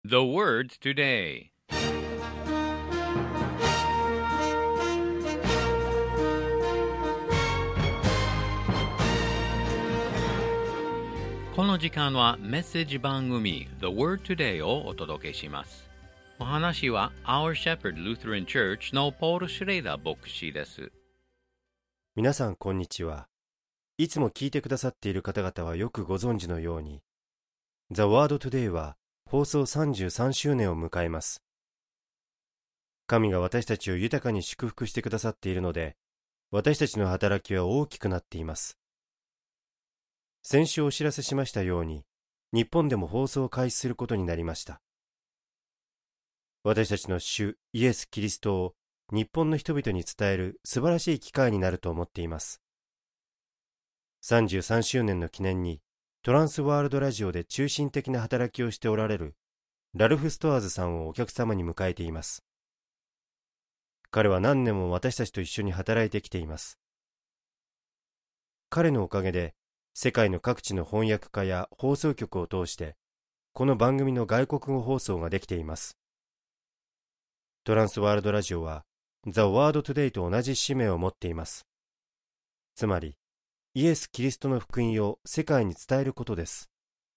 The word today. この時間はメッセージ番組 The Word Today をお届けします。お話は Our Shepherd Lutheran Church のポール・シュレイダー牧師です。 皆さんこんにちは。いつも聞いてくださっている方々はよくご存知のように、The Word Today は放送33周年を迎えます。神が私たちを豊かに祝福してくださっているので、私たちの働きは大きくなっています。先週お知らせしましたように、日本でも放送を開始することになりました。私たちの主イエス・キリストを日本の人々に伝える素晴らしい機会になると思っています。33周年の記念にトランスワールドラジオで中心的な働きをしておられるラルフ・ストアーズさんをお客様に迎えています。彼は何年も私たちと一緒に働いてきています。彼のおかげで世界の各地の翻訳家や放送局を通してこの番組の外国語放送ができています。トランスワールドラジオは The Word Today と同じ使命を持っています。つまりイエス・キリストの福音を世界に伝えることです。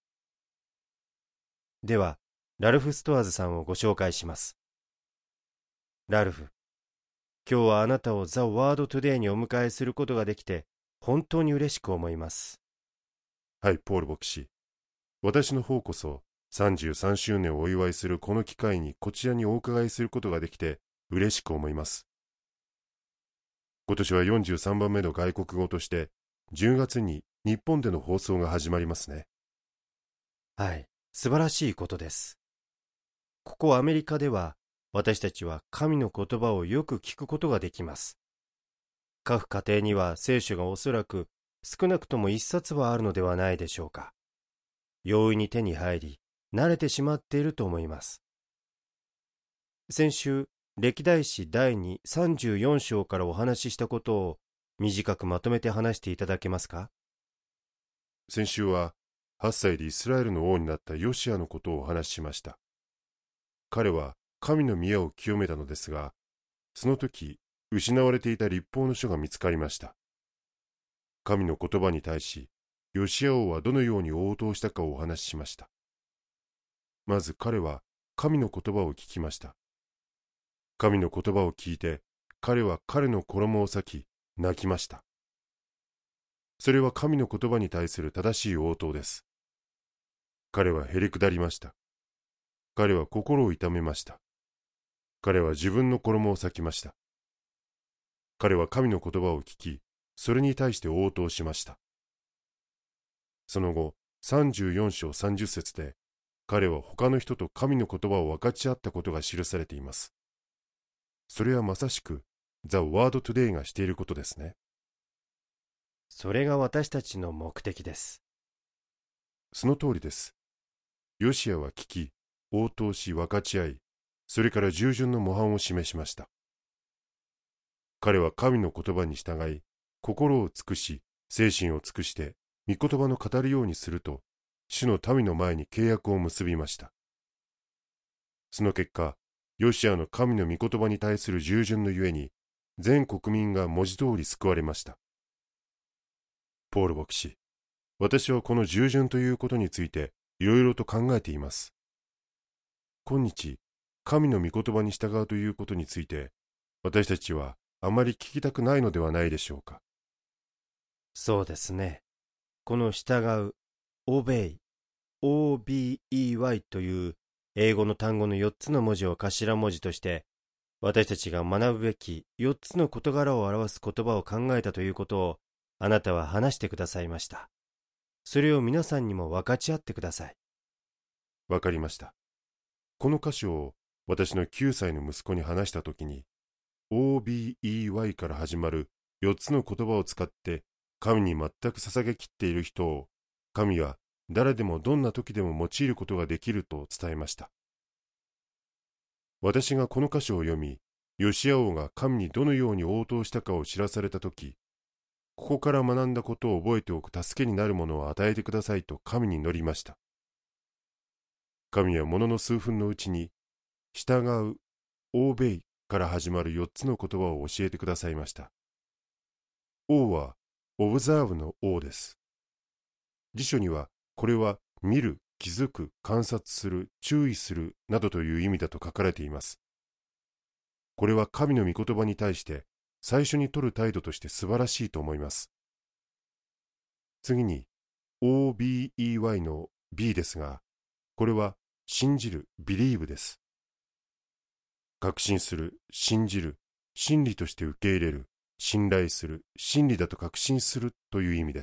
では、ラルフ・ストアーズさんをご紹介します。ラルフ、今日はあなたをザ・ワード・トゥデイにお迎えすることができて、本当に嬉しく思います。 はい、ポール牧師。私の方こそ、33周年をお祝いするこの機会にこちらにお伺いすることができて、嬉しく思います。今年は43番目の外国語として、10月に日本での放送が始まりますね。 はい、素晴らしいことです。ここアメリカでは、私たちは神の言葉をよく聞くことができます。各家庭には聖書がおそらく少なくとも一冊はあるのではないでしょうか。容易に手に入り、慣れてしまっていると思います。先週、歴代史第2、34章からお話ししたことを短くまとめて話していただけますか？ 先週は、8歳でイスラエルの王になったヨシアのことをお話ししました。彼は神の宮を清めたのですが、その時、失われていた律法の書が見つかりました。神の言葉に対し、ヨシア王はどのように応答したかをお話ししました。まず彼は神の言葉を聞きました。神の言葉を聞いて、彼は彼の衣を裂き、泣きました。それは神の言葉に対する正しい応答です。彼はへりくだりました。彼は心を痛めました。彼は自分の衣を裂きました。彼は神の言葉を聞き、それに対して応答しました。その後、34章30節で、彼は他の人と神の言葉を分かち合ったことが記されています。それはまさしく、The Word Today がしていることですね。 それが私たちの目的です。 その通りです。ヨシアは聞き、応答し分かち合い、それから従順の模範を示しました。彼は神の言葉に従い、心を尽くし、精神を尽くして、御言葉の語るようにすると、主の民の前に契約を結びました。その結果、ヨシアの神の御言葉に対する従順のゆえに、全国民が文字通り救われました。ポール牧師、私はこの従順ということについて、いろいろと考えています。今日、神の御言葉に従うということについて、私たちはあまり聞きたくないのではないでしょうか。 そうですね。この従う、obey、obey という英語の単語の4つの文字を頭文字として、私たちが学ぶべき4つの事柄を表す言葉を考えたということをあなたは話してくださいました。それを皆さんにも分かち合ってください。 わかりました。この箇所を私の9歳の息子に話したときに、obey から始まる4つの言葉を使って神に全く捧げきっている人を、神は誰でもどんな時でも用いることができると伝えました。私がこの箇所を読み、ヨシア王が神にどのように応答したかを知らされたとき、ここから学んだことを覚えておく助けになるものを与えてくださいと神に祈りました。 神はものの数分のうちに、従う、オーベイから始まる4つの言葉を教えてくださいました。オは、オブザーブのオです。辞書には、これは見る、気づく、観察する、注意するなどという意味だと書かれています。これは神の御言葉に対して最初に取る態度として素晴らしいと思います。次に OBEY の B ですが、これは信じる、believe です。確信する、信じる、真理として受け入れる、信頼する、真理だと確信するという意味です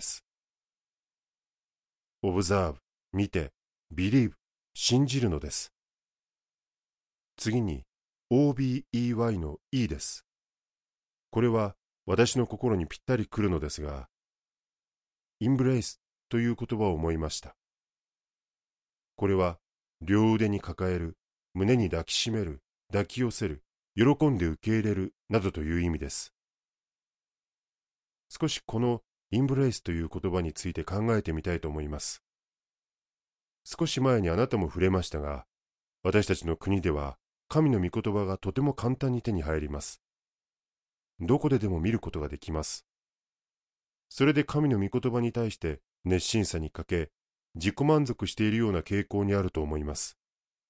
。observe、見て、believe、信じるのです。次に OBEY の E です。これは私の心にぴったりくるのですが、embrace という言葉を思いました。これは両腕に抱える、胸に抱きしめる、抱き寄せる、喜んで受け入れるなどという意味です。少しこの embrace という言葉について考えてみたいと思います。少し前にあなたも触れましたが、私たちの国では神の御言葉がとても簡単に手に入ります。どこででも見ることができます。それで神の御言葉に対して熱心さに欠け、自己満足しているような傾向にあると思います。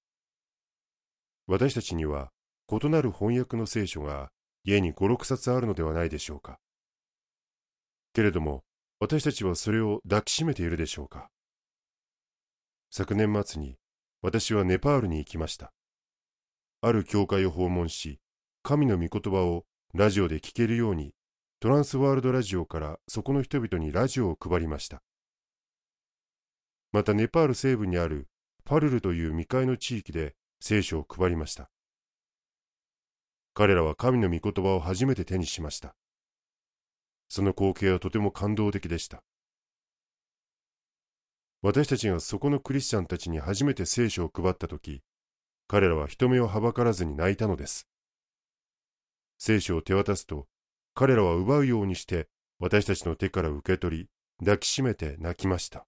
私たちには異なる翻訳の聖書が家に5、6冊あるのではないでしょうか。けれども、私たちはそれを抱きしめているでしょうか。昨年末に私はネパールに行きました。ある教会を訪問し、神の御言葉をラジオで聞けるように、トランスワールドラジオからそこの人々にラジオを配りました。またネパール西部にあるパルルという未開の地域で聖書を配りました。彼らは神の御言葉を初めて手にしました。その光景はとても感動的でした。私たちがそこのクリスチャンたちに初めて聖書を配ったとき、彼らは人目をはばからずに泣いたのです。聖書を手渡すと、彼らは奪うようにして私たちの手から受け取り、抱きしめて泣きました。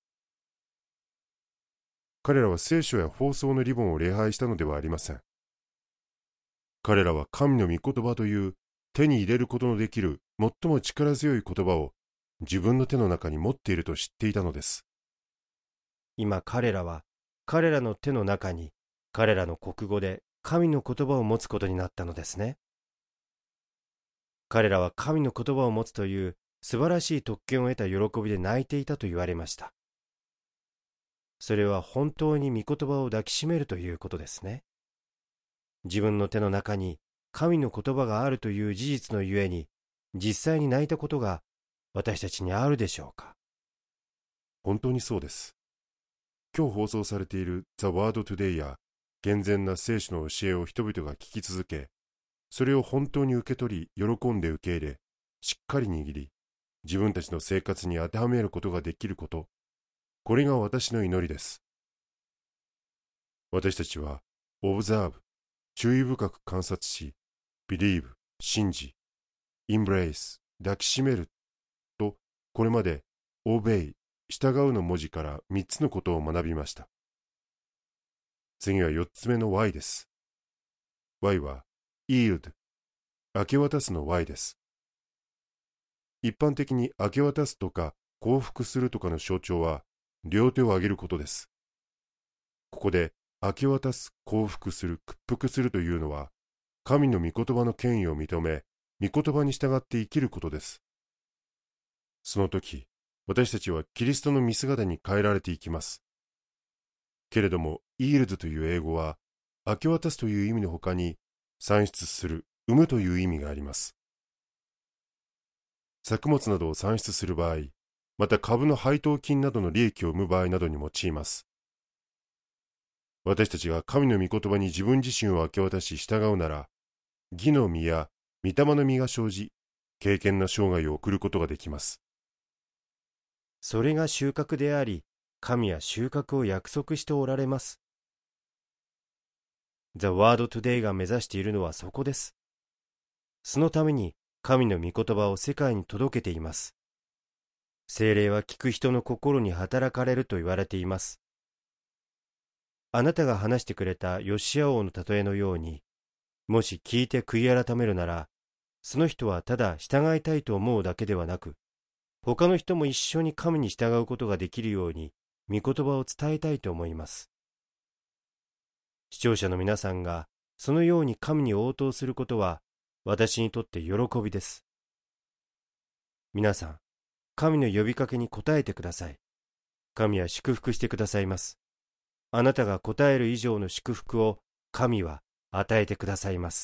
彼らは聖書や放送のリボンを礼拝したのではありません。彼らは神の御言葉という手に入れることのできる最も力強い言葉を自分の手の中に持っていると知っていたのです。 今彼らは彼らの手の中に彼らの国語で神の言葉を持つことになったのですね。彼らは神の言葉を持つという素晴らしい特権を得た喜びで泣いていたと言われました。それは本当に御言葉を抱きしめるということですね。自分の手の中に神の言葉があるという事実のゆえに、実際に泣いたことが私たちにあるでしょうか。 本当にそうです。今日放送されている The Word Today や健全な聖書の教えを人々が聞き続け、それを本当に受け取り、喜んで受け入れ、しっかり握り、自分たちの生活に当てはめることができること、これが私の祈りです。私たちは、observe、注意深く観察し、believe、信じ、embrace、抱きしめると、これまで obey、従うの文字から3つのことを学びました。次は4つ目の Y です。Y は yield、明け渡すの Y です。一般的に明け渡すとか降伏するとかの象徴は両手を上げることです。ここで明け渡す、降伏する、屈服するというのは神の御言葉の権威を認め、御言葉に従って生きることです。その時、私たちはキリストの見姿に変えられていきます。けれども、yieldという英語は明け渡すという意味の他に産出する、生むという意味があります。作物などを産出する場合、また株の配当金などの利益を生む場合などに用います。私たちが神の御言葉に自分自身を明け渡し従うなら、義の実や御霊の実が生じ、敬虔な生涯を送ることができます。 それが収穫であり、神は収穫を約束しておられます。The Word Today が目指しているのはそこです。そのために神の御言葉を世界に届けています。聖霊は聞く人の心に働かれると言われています。 あなたが話してくれたヨシア王の例えのように、もし聞いて悔い改めるなら、その人はただ従いたいと思うだけではなく、他の人も一緒に神に従うことができるように、御言葉を伝えたいと思います。視聴者の皆さんがそのように神に応答することは、私にとって喜びです。皆さん、神の呼びかけに応えてください。神は祝福してくださいます。あなたが答える以上の祝福を神は与えてくださいます。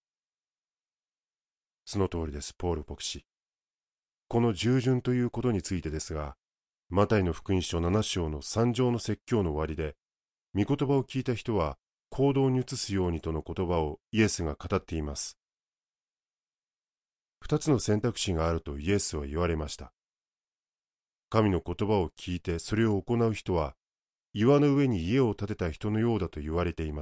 その通りです、ポール牧師。この従順ということについてですが、マタイの福音書7章の3条の説教の終わりで、御言葉を聞いた人は行動に移すようにとの言葉をイエスが語っています。2つの選択肢があるとイエスは言われました。神の言葉を聞いてそれを行う人は、岩の上に家を建てた人のようだと言われています。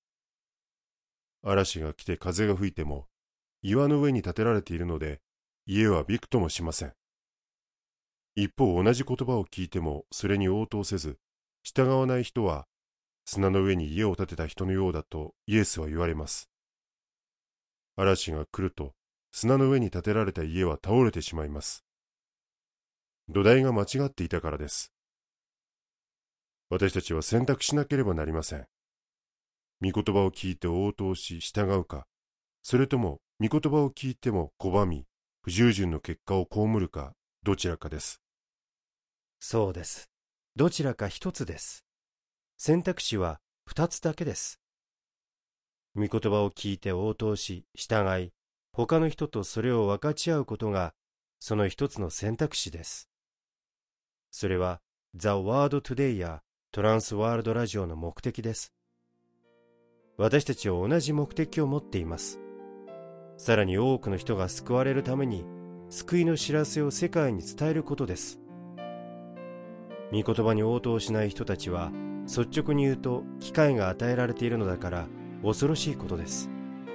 嵐が来て風が吹いても、岩の上に建てられているので、家はびくともしません。一方、同じ言葉を聞いてもそれに応答せず、従わない人は、砂の上に家を建てた人のようだとイエスは言われます。嵐が来ると、砂の上に建てられた家は倒れてしまいます。土台が間違っていたからです。私たちは選択しなければなりません。御言葉を聞いて応答し従うか、それとも御言葉を聞いても拒み、不従順の結果を被るか、どちらかです。 そうです。どちらか一つです。選択肢は二つだけです。御言葉を聞いて応答し従い、他の人とそれを分かち合うことがその一つの選択肢です。それは The Word Today やトランスワールドラジオの目的です。私たちは同じ目的を持っています。さらに多くの人が救われるために救いの知らせを世界に伝えることです。御言葉に応答しない人たちは率直に言うと機会が与えられているのだから恐ろしいことです。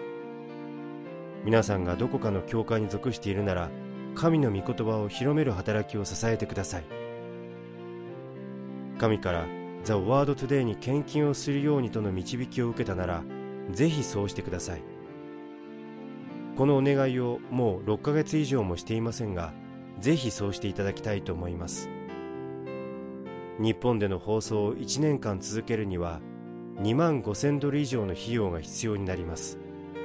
皆さんがどこかの教会に属しているなら、神の御言葉を広める働きを支えてください。神から The Word Today に献金をするようにとの導きを受けたなら、ぜひそうしてください。このお願いをもう6ヶ月以上もしていませんが、ぜひそうしていただきたいと思います。日本での放送を1年間続けるには$25,000以上の費用が必要になります。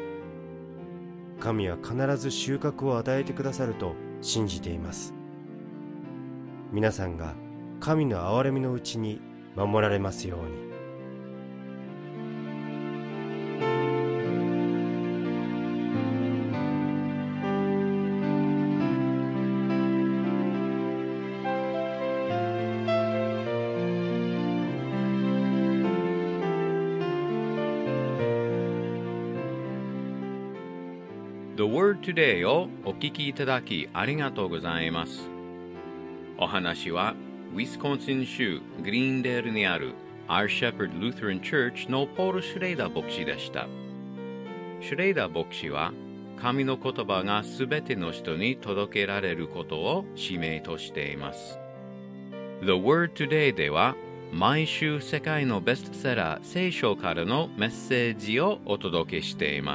神は必ず収穫を与えてくださると信じています。皆さんが神の憐れみのうちに守られますように。 The Word Today をお聞きいただきありがとうございます。お話はウィスコンシン州グリーンデールにある Our Shepherd Lutheran Church のポール・シュレイダー牧師でした。シュレイダー牧師は神の言葉がすべての人に届けられることを使命としています。The Word Today では毎週世界のベストセラー聖書からのメッセージをお届けしています。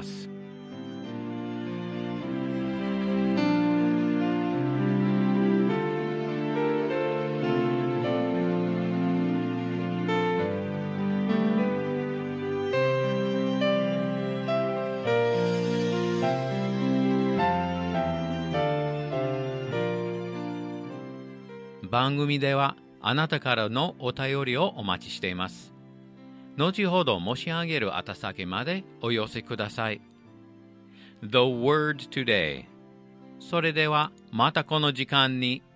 番組ではあなたからのお便りをお待ちしています。後ほど申し上げる宛先までお寄せください。The Word Today。それではまたこの時間に